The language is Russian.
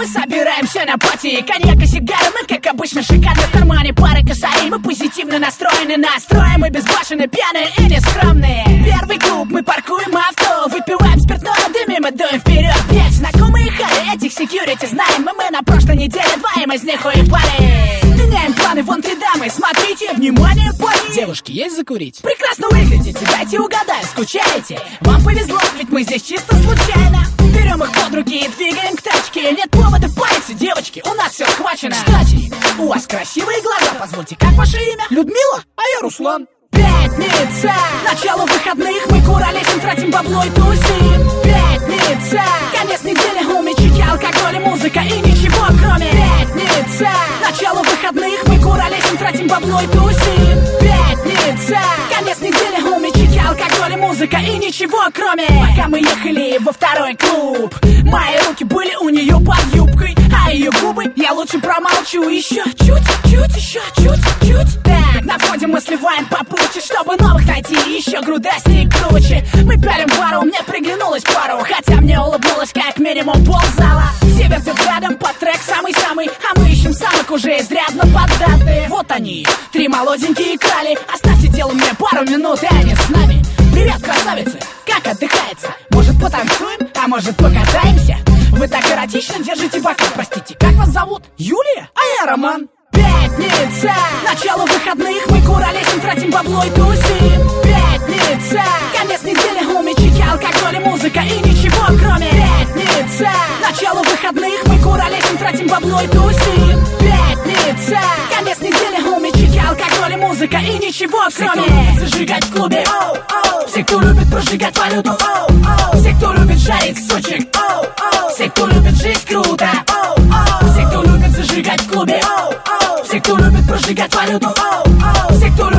мы собираемся на пати. Коньяк и сигары, мы как обычно шикарны. В кармане пары косарей, мы позитивно настроены. Настроим мы безбашенные, пьяные и нескромные. Первый клуб, мы паркуем авто, выпиваем спиртное, дымим и дуем вперед. Есть знакомые хары, этих секьюрити знаем. И мы на прошлой неделе двоим из них уебали. Меняем планы, вон 3 дамы, смотрите, внимание, парни. Девушки, есть закурить? Прекрасно выглядите, дайте угадаю, скучаете? Вам повезло, ведь мы здесь чисто случайно. Берем их под руки и двигаем к тачке. Нет повода париться, девочки, у нас все схвачено. Кстати, у вас красивые глаза, позвольте, как ваше имя? Людмила, а я Руслан. Пятница, начало выходных, мы куролесим, тратим бабло и тусим. Пятница, конец недели, умечики, алкоголь и музыка и ничего кроме. Пятница, начало выходных, мы куролесим, тратим бабло и тусим. Пятница, конец недели, умечики, алкоголь и музыка и ничего кроме. Пока мы ехали во второй клуб, мои руки были у нее под юбкой, а ее губы я лучше промолчу. Еще чуть, еще чуть. Так, на входе мы сливаем попутче, чтобы новых найти еще грудастей и круче. Мы пялим пару, мне приглянулась пару, хотя мне улыбнулась как минимум ползала. Все вертят рядом под трек самый-самый, а мы ищем самых уже изрядно поддатые. Вот они, 3 молоденькие крали. Оставьте дело мне пару минут, и они с нами. Привет, красавицы, как отдыхается? Может потанцуем, а может покатаемся? Вы так эротично держите бока, простите, как вас зовут? Юлия? А я Роман. Пятница, начало выходных, мы куролесим, тратим бабло и тусим. Пятница, конец недели, умечики, алкоголь и музыка и ничего кроме. Пятница, начало выходных, мы куролесим, тратим бабло и тусим. Пятница, конец недели, умечики, алкоголь и музыка и ничего кроме. Все, кто любит зажигать в клубе, все, кто любит прожигать валюту, все, кто любит жарить сучек, все, кто любит жизнь круто, все, кто любит зажигать в клубе, все, кто любит прожигать валюту, все, кто любит